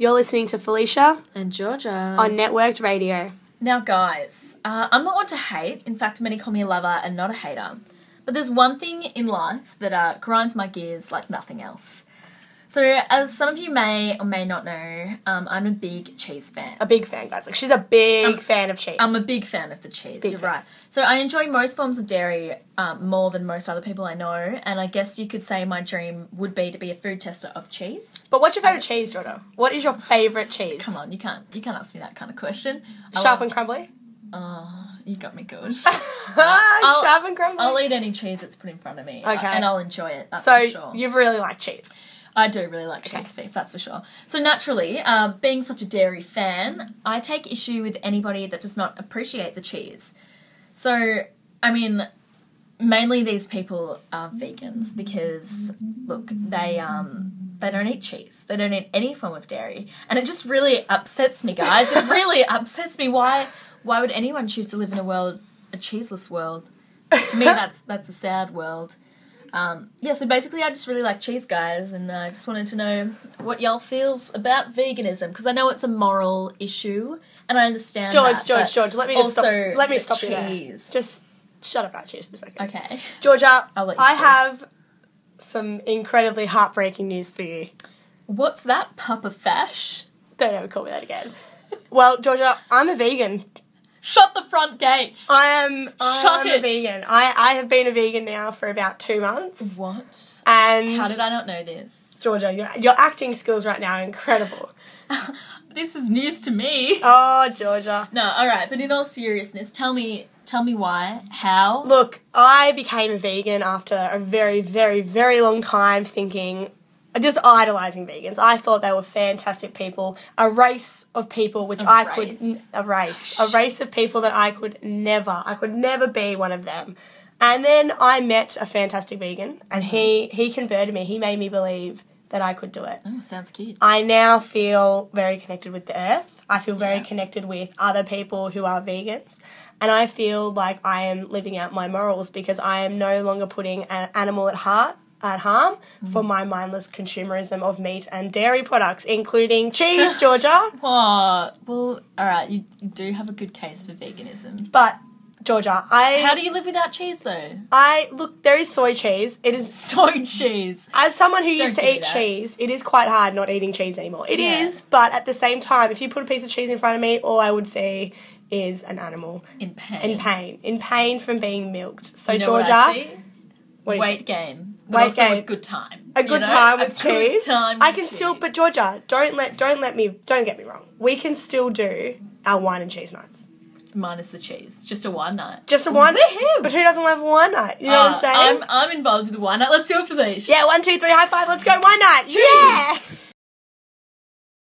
You're listening to Felicia And Georgia. on Networked Radio. Now, guys, I'm not one to hate. In fact, many call me a lover and not a hater. But there's one thing in life that grinds my gears like nothing else. So, as some of you may or may not know, I'm a big cheese fan. A big fan, guys. Like, she's a big fan of cheese. I'm a big fan of the cheese, You're right. So I enjoy most forms of dairy more than most other people I know, and I guess you could say my dream would be to be a food tester of cheese. But what's your favourite cheese, Georgia? What is your favourite cheese? Come on, you can't ask me that kind of question. Sharp and crumbly? Oh, you got me good. Sharp and crumbly? I'll eat any cheese that's put in front of me, Okay. and I'll enjoy it, that's So, for sure. you really like cheese? I do really like cheese beef, that's for sure. So naturally, being such a dairy fan, I take issue with anybody that does not appreciate the cheese. So, I mean, mainly these people are vegans because, look, they don't eat cheese. They don't eat any form of dairy. And it just really upsets me, guys. It really upsets me. Why would anyone choose to live in a cheeseless world? To me, that's a sad world. So basically I just really like cheese, guys, and I just wanted to know what y'all feels about veganism, because I know it's a moral issue, and I understand George, let me stop you there. cheese. Just shut up about cheese for a second. Okay. Georgia, I'll let you I speak. have some incredibly heartbreaking news for you. What's that, Papa Fash? Don't ever call me that again. Well, Georgia, I'm a vegan. Shut the front gate! I am it. a vegan. I have been a vegan now for about 2 months. What? And How did I not know this? Georgia, your acting skills right now are incredible. This is news to me. Oh, Georgia. No, alright, but in all seriousness, tell me why, how? Look, I became a vegan after a very, very, very long time just idolising vegans. I thought they were fantastic people. A race of people which a race of people that I could never be one of them. And then I met a fantastic vegan, and he converted me. He made me believe that I could do it. Oh, sounds cute. I now feel very connected with the earth. I feel very connected with other people who are vegans. And I feel like I am living out my morals because I am no longer putting an animal at harm for my mindless consumerism of meat and dairy products, including cheese, Georgia. Oh, well, alright, you do have a good case for veganism. But, Georgia, How do you live without cheese, though? Look, there is soy cheese. It is... Soy cheese. As someone who used to give me eat that. cheese, it is quite hard not eating cheese anymore. It Yeah. is, but at the same time, if you put a piece of cheese in front of me, all I would see is an animal. In pain. In pain from being milked. So, You know Georgia... what I see? What do you Weight see? gain. But Weight also gain. a good time. A good time with cheese. Good time I with can cheese. still, but Georgia, don't get me wrong. We can still do our wine and cheese nights. Minus the cheese. Just a wine night. Just a wine, Woohoo! but who doesn't love a wine night? You know what I'm saying? I'm involved with the wine night. Let's do it for these. Yeah, 1, 2, 3, high five. Let's go wine night. Cheers. Yeah.